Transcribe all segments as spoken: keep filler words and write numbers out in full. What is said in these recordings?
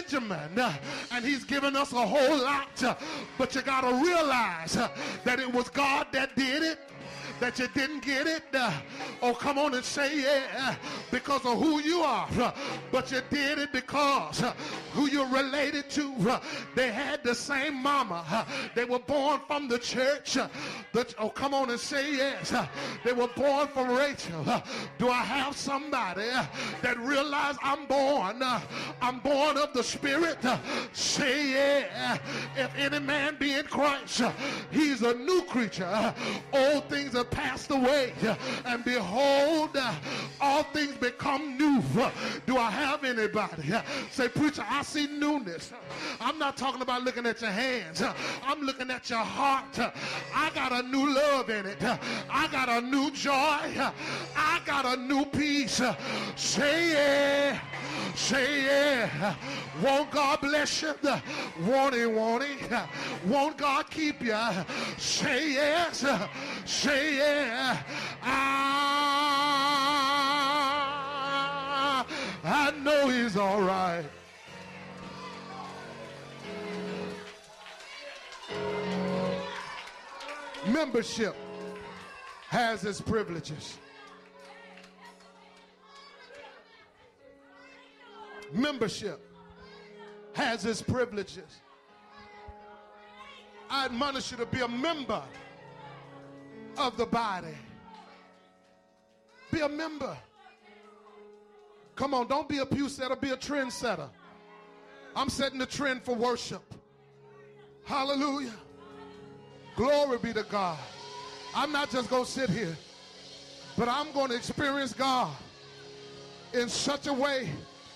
Benjamin, and he's given us a whole lot, but you got to realize that it was God that did it, that you didn't get it. Oh, come on and say yeah, because of who you are, but you did it because who you're related to. They had the same mama. They were born from the church. Oh, come on and say yes. They were born from Rachel. Do I have somebody that realize I'm born? I'm born of the Spirit. Say yeah. If any man be in Christ, he's a new creature. Old things have passed away, and behold, all things become new. Do I have anybody? Say, preacher, I see newness. I'm not talking about looking at your hands. I'm looking at your heart. I got a new love in it. I got a new joy. I got a new peace. Say yeah. Say yeah. Won't God bless you? Won't he, won't he? Won't God keep you? Say yes. Say yeah. I, I know he's all right. Membership has its privileges. Membership has its privileges. I admonish you to be a member of the body. Be a member. Come on, don't be a pew setter, be a trend setter. I'm setting the trend for worship. Hallelujah. Glory be to God. I'm not just going to sit here, but I'm going to experience God in such a way.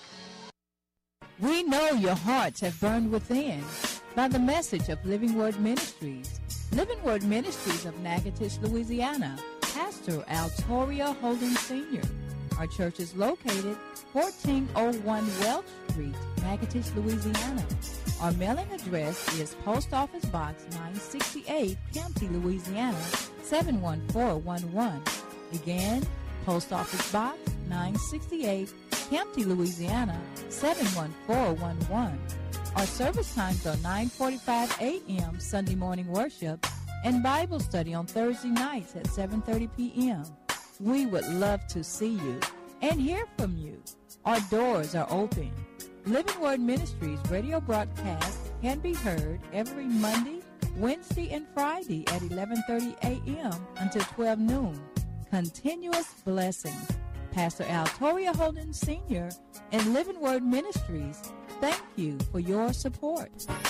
We know your hearts have burned within by the message of Living Word Ministries. Living Word Ministries of Natchitoches, Louisiana. Pastor Altoria Holden Senior Our church is located fourteen oh one Welch Street, Natchitoches, Louisiana. Our mailing address is Post Office Box nine sixty-eight, Kempty, Louisiana, seven one four one one. Again, Post Office Box nine sixty-eight, Kempty, Louisiana, seven one four one one. Our service times are nine forty-five a.m. Sunday morning worship and Bible study on Thursday nights at seven thirty p.m. We would love to see you and hear from you. Our doors are open. Living Word Ministries radio broadcast can be heard every Monday, Wednesday, and Friday at eleven thirty a.m. until twelve noon. Continuous blessings. Pastor Altoria Holden Senior and Living Word Ministries, thank you for your support.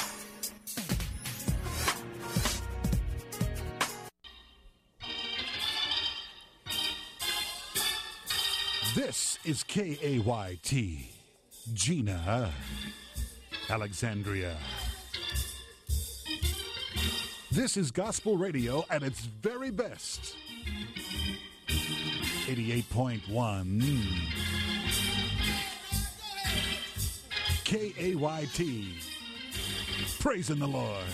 This is K A Y T, Gina, Alexandria. This is gospel radio at its very best. eighty-eight point one K A Y T, praising the Lord.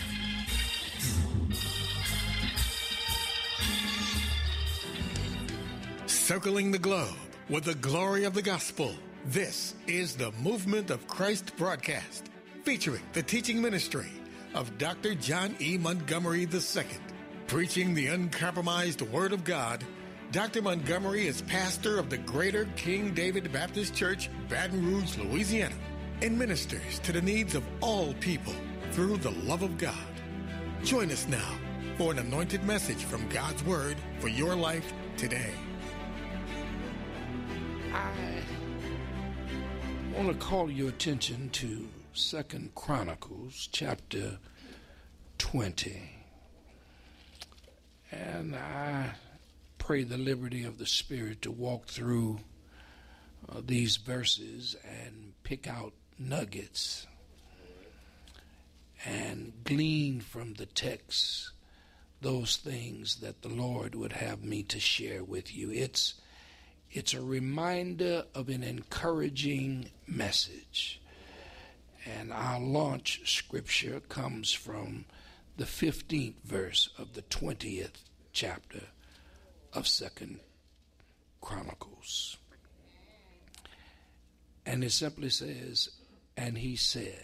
Circling the globe with the glory of the gospel. This is the Movement of Christ broadcast, featuring the teaching ministry of Doctor John E. Montgomery the Second. Preaching the uncompromised Word of God, Doctor Montgomery is pastor of the Greater King David Baptist Church, Baton Rouge, Louisiana, and ministers to the needs of all people through the love of God. Join us now for an anointed message from God's Word for your life today. I want to call your attention to Second Chronicles chapter twenty. And I pray the liberty of the Spirit to walk through uh, these verses and pick out nuggets and glean from the text those things that the Lord would have me to share with you. It's It's a reminder of an encouraging message. And our launch scripture comes from the fifteenth verse of the twentieth chapter of Second Chronicles. And it simply says, And he said,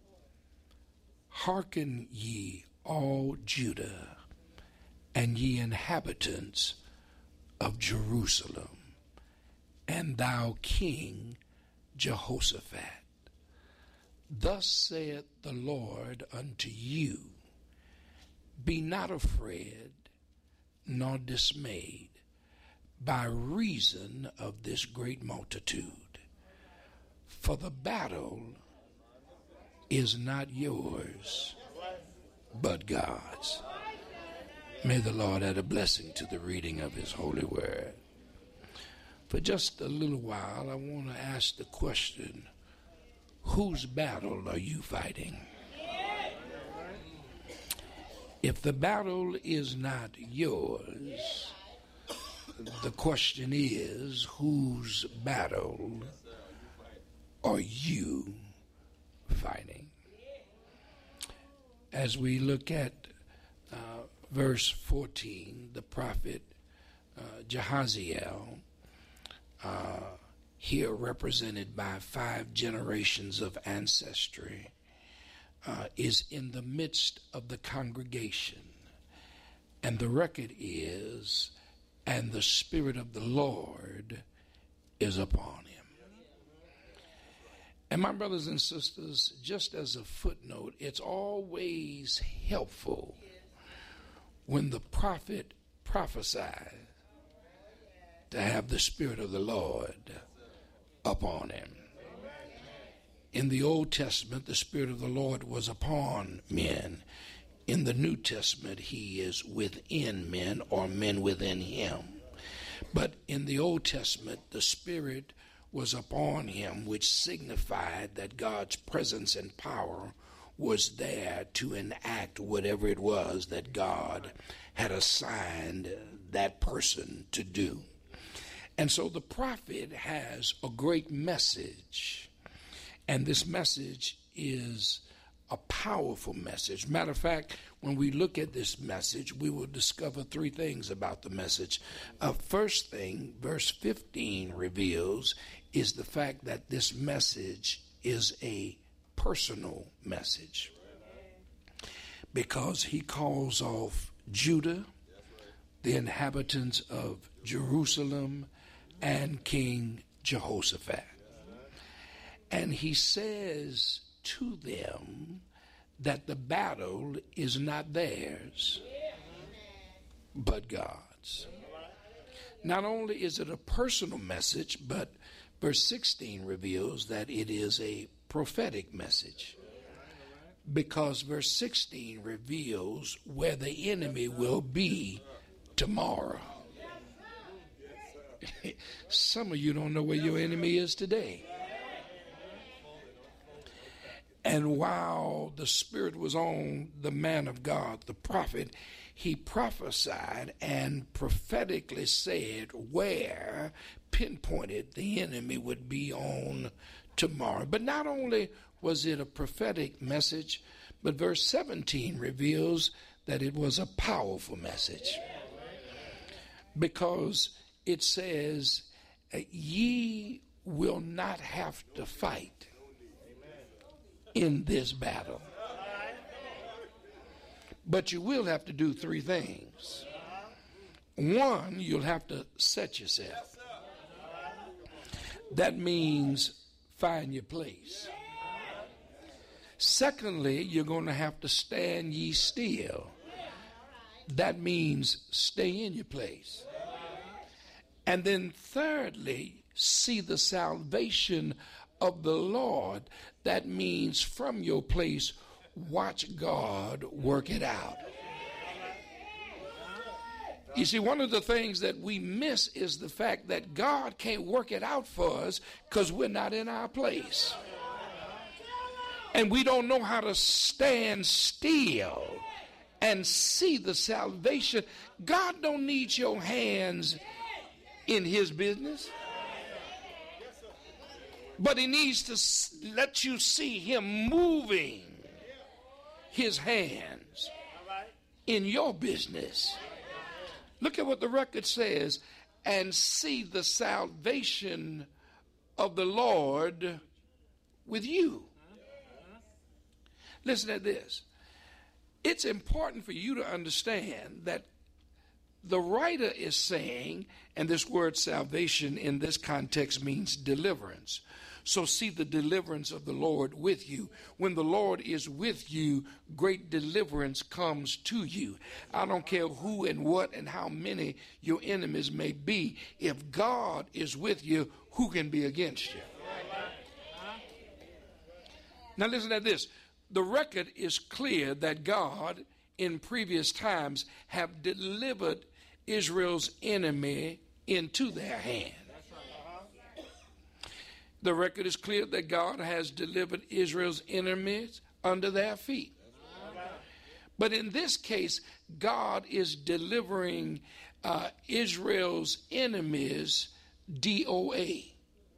Hearken ye all Judah, and ye inhabitants of Jerusalem, and thou King Jehoshaphat. Thus saith the Lord unto you, Be not afraid nor dismayed by reason of this great multitude, for the battle is not yours, but God's. May the Lord add a blessing to the reading of his holy word. For just a little while, I want to ask the question, whose battle are you fighting? If the battle is not yours, the question is, whose battle are you fighting? As we look at uh, verse fourteen, the prophet uh, Jahaziel, uh, here represented by five generations of ancestry, uh, is in the midst of the congregation. And the record is, and the Spirit of the Lord is upon him. And my brothers and sisters, just as a footnote, it's always helpful when the prophet prophesies to have the Spirit of the Lord upon him. In the Old Testament, the Spirit of the Lord was upon men. In the New Testament, he is within men, or men within him. But in the Old Testament, the Spirit was upon him, which signified that God's presence and power was there to enact whatever it was that God had assigned that person to do. And so the prophet has a great message, and this message is a powerful message. Matter of fact, when we look at this message, we will discover three things about the message. Uh, first thing, verse fifteen reveals, is the fact that this message is a personal message, because he calls off Judah, the inhabitants of Jerusalem, and King Jehoshaphat. And he says to them that the battle is not theirs, but God's. Not only is it a personal message, but verse sixteen reveals that it is a prophetic message, because verse sixteen reveals where the enemy will be tomorrow. Some of you don't know where your enemy is today. And while the Spirit was on the man of God, the prophet, he prophesied and prophetically said where, pinpointed, the enemy would be on tomorrow. But not only was it a prophetic message, but verse seventeen reveals that it was a powerful message, because it says, ye will not have to fight in this battle, but you will have to do three things. One, you'll have to set yourself. That means find your place. Secondly, you're going to have to stand ye still. That means stay in your place. And then thirdly, see the salvation of the Lord. That means from your place, watch God work it out. You see, one of the things that we miss is the fact that God can't work it out for us because we're not in our place. And we don't know how to stand still and see the salvation. God don't need your hands in his business, but he needs to let you see him moving his hands in your business. Look at what the record says, and see the salvation of the Lord with you. Listen to this. It's important for you to understand that the writer is saying, and this word salvation in this context means deliverance. So see the deliverance of the Lord with you. When the Lord is with you, great deliverance comes to you. I don't care who and what and how many your enemies may be. If God is with you, who can be against you? Now listen to this. The record is clear that God in previous times have delivered Israel's enemy into their hand. The record is clear that God has delivered Israel's enemies under their feet. But in this case, God is delivering uh, Israel's enemies D O A.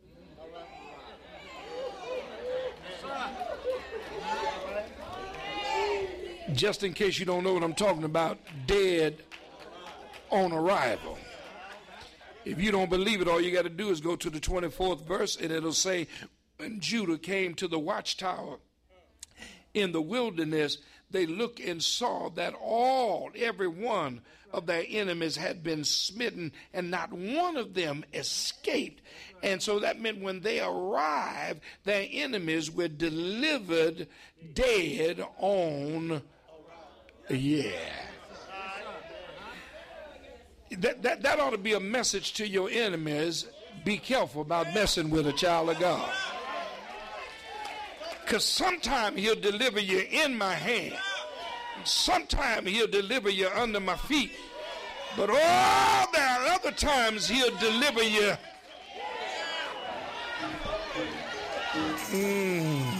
Just in case you don't know what I'm talking about, dead on arrival. If you don't believe it, all you got to do is go to the twenty-fourth verse, and it'll say, when Judah came to the watchtower in the wilderness, they looked and saw that all, every one of their enemies had been smitten, and not one of them escaped. And so that meant when they arrived, their enemies were delivered dead on, yeah. That, that, that ought to be a message to your enemies. Be careful about messing with a child of God. Because sometime he'll deliver you in my hand. Sometime he'll deliver you under my feet. But oh, there are other times he'll deliver you. Mm.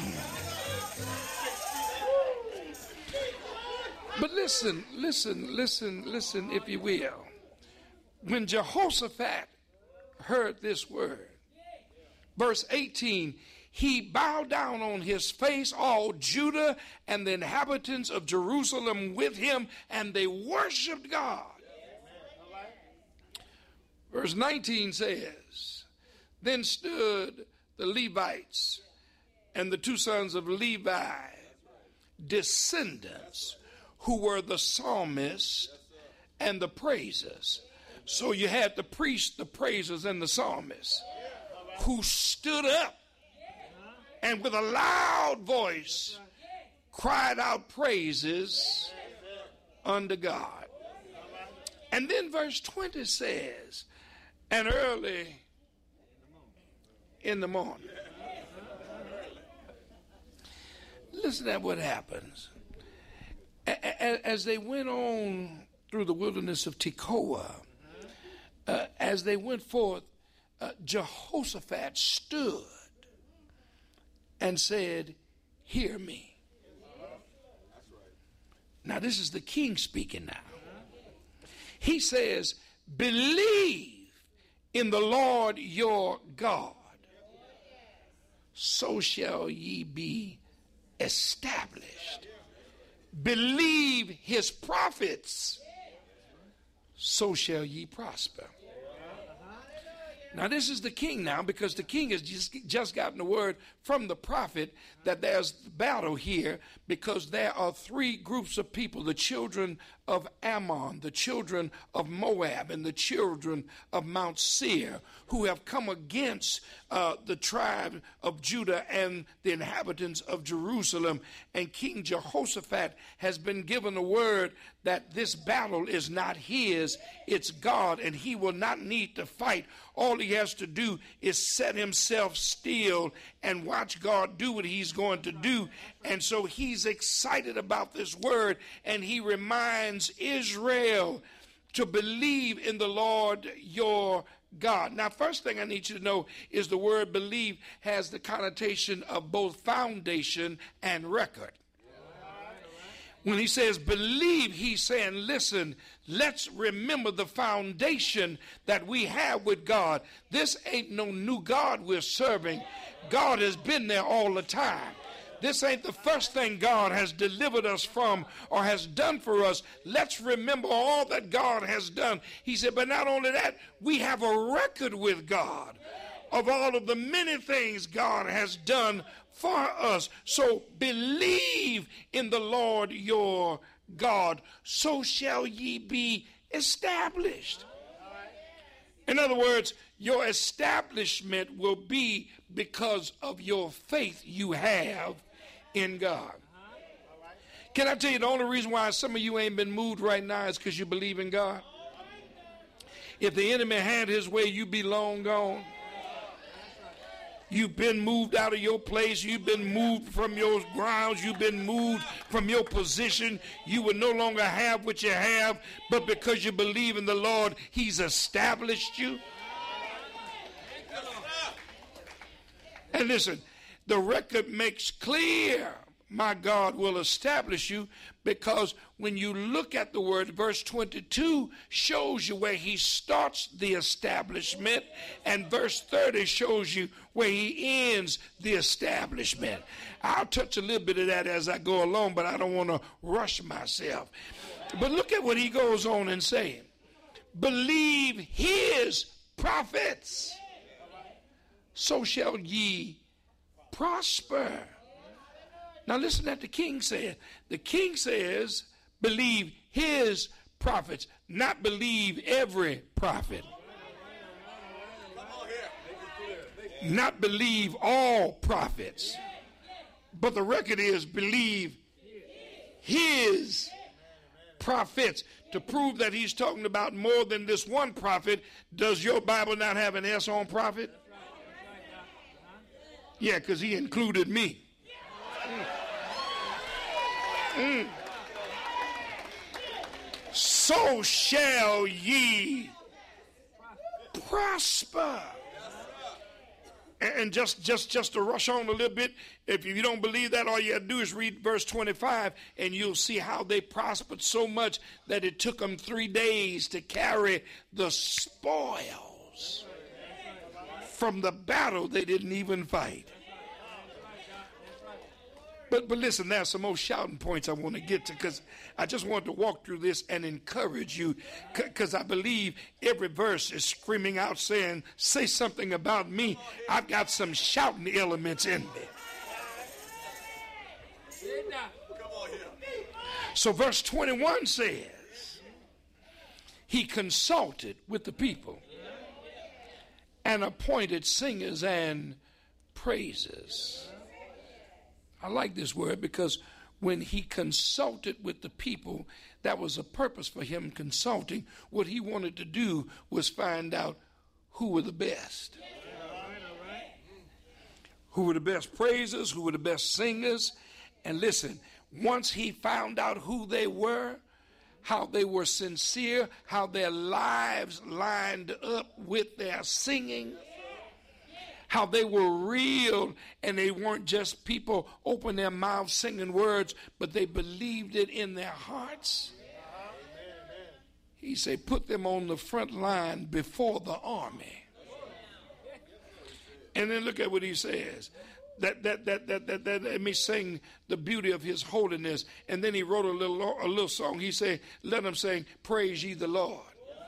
But listen, listen, listen, listen, if you will. When Jehoshaphat heard this word, verse eighteen, he bowed down on his face, all Judah and the inhabitants of Jerusalem with him, and they worshiped God. Verse nineteen says, then stood the Levites and the two sons of Levi, descendants, who were the psalmists and the praisers. So you had the priests, the praisers, and the psalmists who stood up and with a loud voice cried out praises unto God. And then verse twenty says, and early in the morning. Listen to what happens. As they went on through the wilderness of Tekoa, uh, as they went forth, uh, Jehoshaphat stood and said, hear me. Now this is the king speaking now. He says, believe in the Lord your God, so shall ye be established. Believe his prophets, so shall ye prosper. Now this is the king now, because the king has just, just gotten the word from the prophet that there's battle here, because there are three groups of people: the children of Ammon, the children of Moab, and the children of Mount Seir, who have come against uh, the tribe of Judah and the inhabitants of Jerusalem. And King Jehoshaphat has been given the word that this battle is not his, it's God, and he will not need to fight. All he has to do is set himself still and watch God do what he's going to do. And so he's excited about this word, and he reminds Israel to believe in the Lord your God. Now, first thing I need you to know is the word believe has the connotation of both foundation and record. When he says believe, he's saying, listen, let's remember the foundation that we have with God. This ain't no new God we're serving. God has been there all the time. This ain't the first thing God has delivered us from or has done for us. Let's remember all that God has done. He said, but not only that, we have a record with God. of all of the many things God has done for us. So believe in the Lord your God, so shall ye be established. In other words, your establishment will be because of your faith you have in God. Can I tell you the only reason why some of you ain't been moved right now is because you believe in God? If the enemy had his way, you'd be long gone. You've been moved out of your place. You've been moved from your grounds. You've been moved from your position. You will no longer have what you have, but because you believe in the Lord, he's established you. And listen, the record makes clear, my God will establish you, because when you look at the word, verse twenty-two shows you where he starts the establishment, and verse thirty shows you where he ends the establishment. I'll touch a little bit of that as I go along, but I don't want to rush myself. But look at what he goes on and saying. Believe his prophets, so shall ye prosper. Now listen what the king said. The king says, believe his prophets, not believe every prophet. Not believe all prophets. But the record is believe his prophets. To prove that he's talking about more than this one prophet, does your Bible not have an S on prophet? Yeah, because he included me. Mm. So shall ye prosper. And just, just, just to rush on a little bit, if you don't believe that, all you have to do is read verse twenty-five, and you'll see how they prospered so much that it took them three days to carry the spoils from the battle they didn't even fight. But but listen, there's some more shouting points I want to get to, because I just want to walk through this and encourage you, because I believe every verse is screaming out saying, say something about me. I've got some shouting elements in me. So verse twenty-one says, he consulted with the people and appointed singers and praisers. I like this word because when he consulted with the people, that was a purpose for him consulting. What he wanted to do was find out who were the best. Who were the best praisers, who were the best singers. And listen, once he found out who they were, how they were sincere, how their lives lined up with their singing, how they were real, and they weren't just people open their mouths singing words, but they believed it in their hearts. He said, put them on the front line before the army. And then look at what he says. That that that that that, that let me sing the beauty of his holiness. And then he wrote a little a little song. He said, let them sing, praise ye the Lord.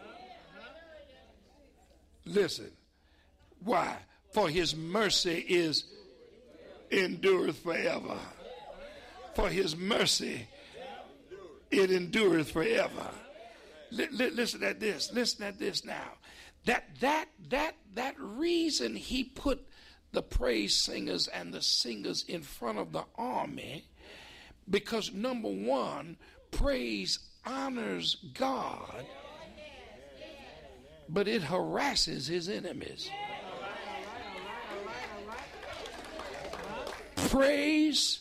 Listen, why? For his mercy is endureth forever. For his mercy, it endureth forever. L- l- listen at this. Listen at this now. That that that that reason he put the praise singers and the singers in front of the army, because number one, praise honors God, but it harasses his enemies. Praise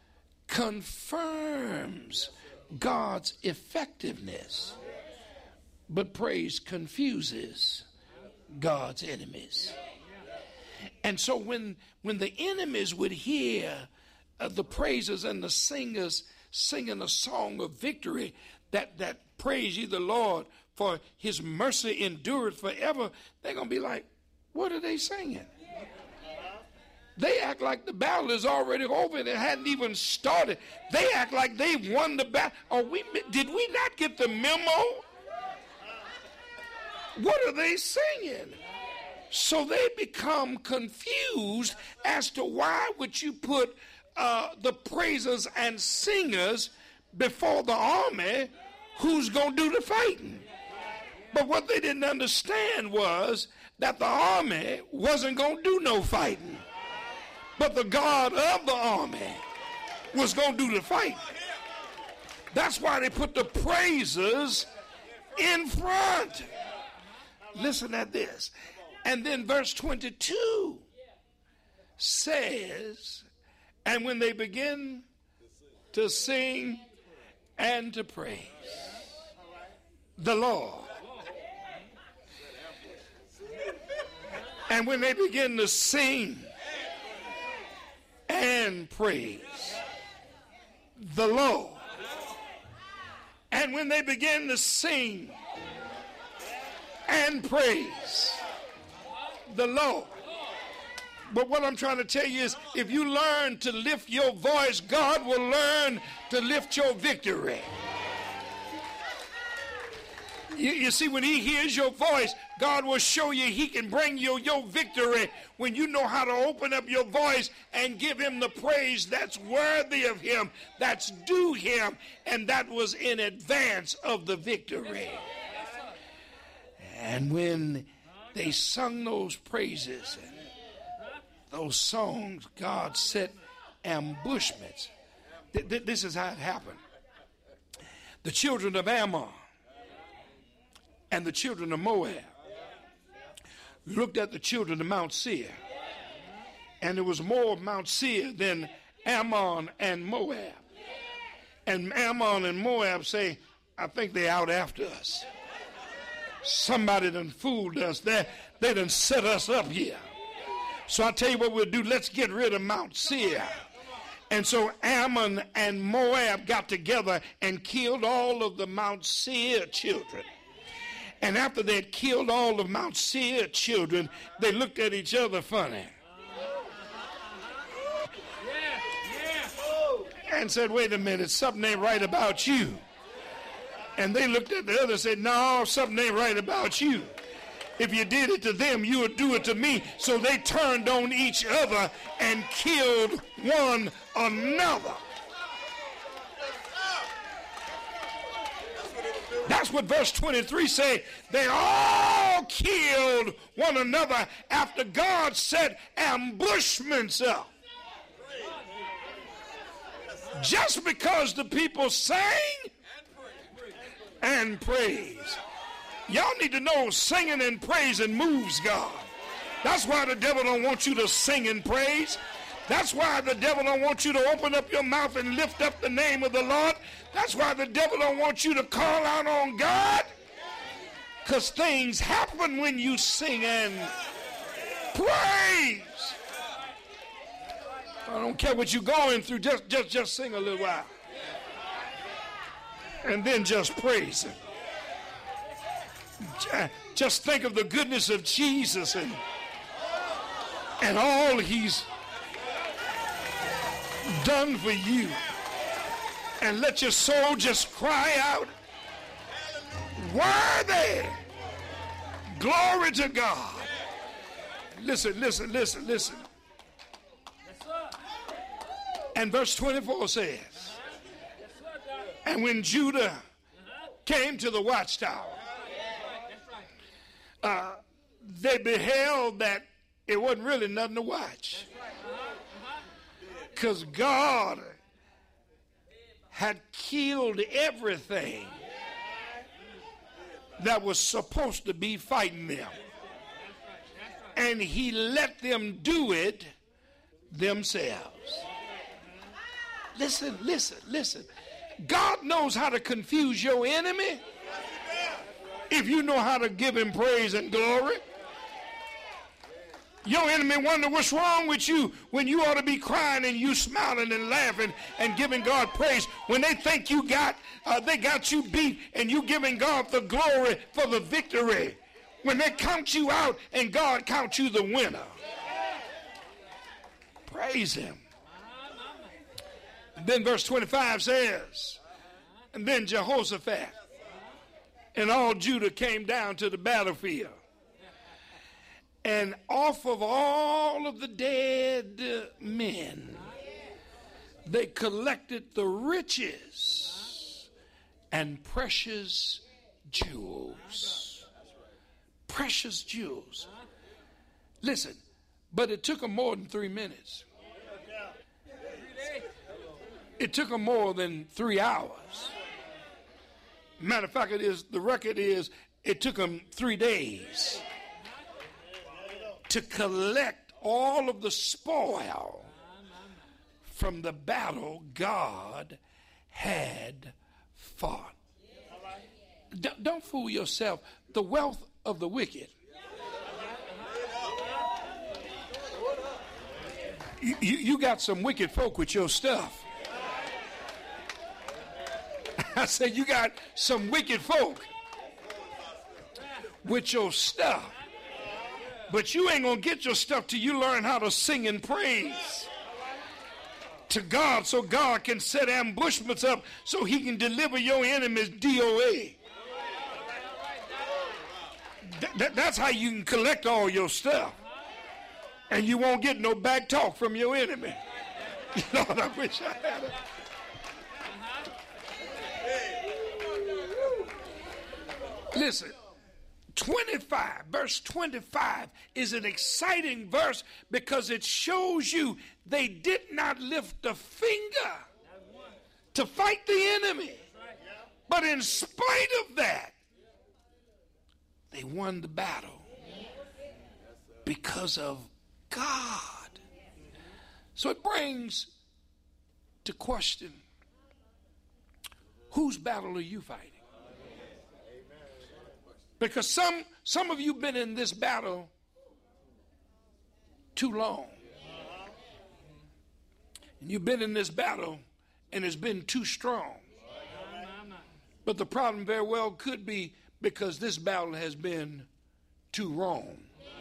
confirms God's effectiveness, but praise confuses God's enemies. And so when when the enemies would hear uh, the praisers and the singers singing a song of victory, that, that praise ye the Lord, for his mercy endureth forever, they're going to be like, what are they singing? They act like the battle is already over and it hadn't even started. They act like they won the battle. Are we, did we not get the memo? What are they singing? So they become confused as to why would you put uh, the praisers and singers before the army who's going to do the fighting. But what they didn't understand was that the army wasn't going to do no fighting. But the God of the army was going to do the fighting. That's why they put the praisers in front. Listen at this. And then verse twenty-two says, and when they begin to sing and to praise the Lord, and when they begin to sing and praise the Lord, and when they begin to sing and praise the Lord. But what I'm trying to tell you is, if you learn to lift your voice, God will learn to lift your victory. You, you see, when he hears your voice, God will show you he can bring you your victory when you know how to open up your voice and give him the praise that's worthy of him, that's due him, and that was in advance of the victory. And when they sung those praises and those songs, God set ambushments. Th- th- this is how it happened. The children of Ammon and the children of Moab looked at the children of Mount Seir, and there was more of Mount Seir than Ammon and Moab. And Ammon and Moab say, I think they're out after us. Somebody done fooled us. They, they done set us up here. So I tell you what we'll do. Let's get rid of Mount Seir. And so Ammon and Moab got together and killed all of the Mount Seir children. And after they had killed all of Mount Seir children, they looked at each other funny. And said, wait a minute, something ain't right about you. And they looked at the other and said, no, something ain't right about you. If you did it to them, you would do it to me. So they turned on each other and killed one another. That's what verse twenty-three say. They all killed one another after God set ambushments up. Just because the people sang and praise. Y'all need to know singing and praising moves God. That's why the devil don't want you to sing and praise. That's why the devil don't want you to open up your mouth and lift up the name of the Lord. That's why the devil don't want you to call out on God. Because things happen when you sing and praise. I don't care what you're going through. Just, just, just sing a little while. And then just praise him. Just think of the goodness of Jesus and, and all he's done for you. And let your soul just cry out, worthy. Glory to God. Listen, listen, listen, listen. And verse twenty-four says, and when Judah came to the watchtower, uh, they beheld that it wasn't really nothing to watch. Because God had killed everything that was supposed to be fighting them. And he let them do it themselves. Listen, listen, listen. God knows how to confuse your enemy if you know how to give him praise and glory. Your enemy wonder what's wrong with you when you ought to be crying and you smiling and laughing and giving God praise. When they think you got, uh, they got you beat and you giving God the glory for the victory. When they count you out and God counts you the winner. Praise him. And then verse twenty-five says, and then Jehoshaphat and all Judah came down to the battlefield. And off of all of the dead men, they collected the riches and precious jewels. Precious jewels. Listen, but it took them more than three minutes. It took them more than three hours. Matter of fact, it is, the record is, it took them three days to collect all of the spoil from the battle God had fought. D- don't fool yourself. The wealth of the wicked. You, you, you got some wicked folk with your stuff. I said, you got some wicked folk with your stuff. But you ain't going to get your stuff till you learn how to sing and praise to God, so God can set ambushments up so he can deliver your enemies D O A. Th- th- that's how you can collect all your stuff. And you won't get no back talk from your enemy. Lord, I wish I had it. Listen, twenty-five, verse twenty-five is an exciting verse because it shows you they did not lift a finger to fight the enemy. But in spite of that, they won the battle because of God. So it brings to question, whose battle are you fighting? Because some some of you been in this battle too long. And you've been in this battle and it's been too strong. But the problem very well could be because this battle has been too wrong.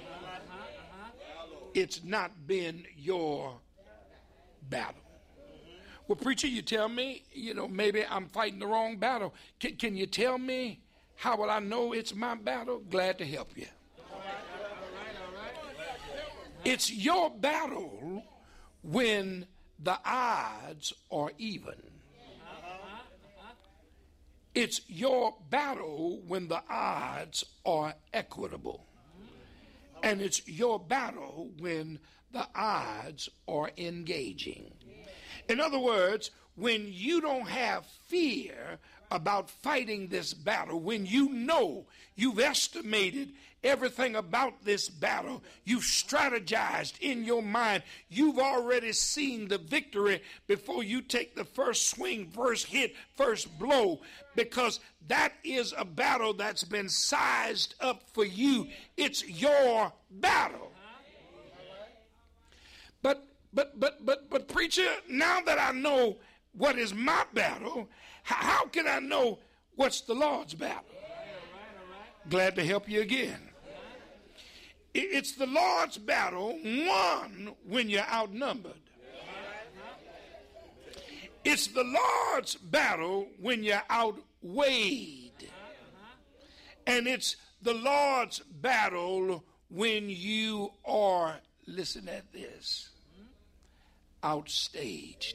It's not been your battle. Well, preacher, you tell me, you know, maybe I'm fighting the wrong battle. Can, can you tell me how will I know it's my battle? Glad to help you. It's your battle when the odds are even. It's your battle when the odds are equitable. And it's your battle when the odds are engaging. In other words, when you don't have fear about fighting this battle, when you know you've estimated everything about this battle, you've strategized in your mind, you've already seen the victory before you take the first swing, first hit, first blow, because that is a battle that's been sized up for you. It's your battle. But but but but but preacher, now that I know what is my battle, how can I know what's the Lord's battle? Glad to help you again. It's the Lord's battle, one, when you're outnumbered. It's the Lord's battle when you're outweighed. And it's the Lord's battle when you are, listen at this, outstaged.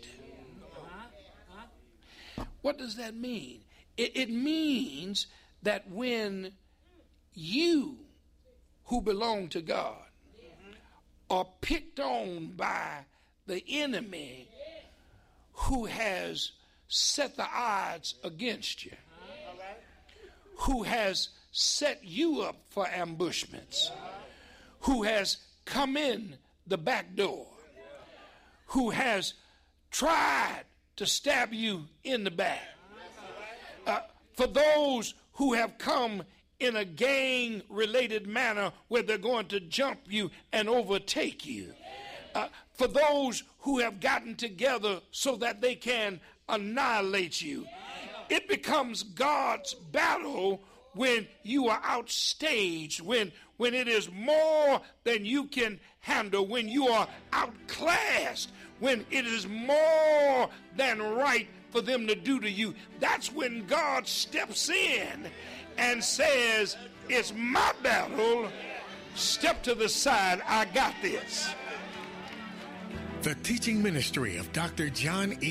What does that mean? It, it means that when you who belong to God are picked on by the enemy who has set the odds against you, who has set you up for ambushments, who has come in the back door, who has tried to stab you in the back. Uh, for those who have come in a gang-related manner where they're going to jump you and overtake you. Uh, for those who have gotten together so that they can annihilate you. It becomes God's battle when you are outstaged, when, when it is more than you can handle, when you are outclassed, when it is more than right for them to do to you. That's when God steps in and says, it's my battle, Step to the side. I got this. The teaching ministry of Doctor John E.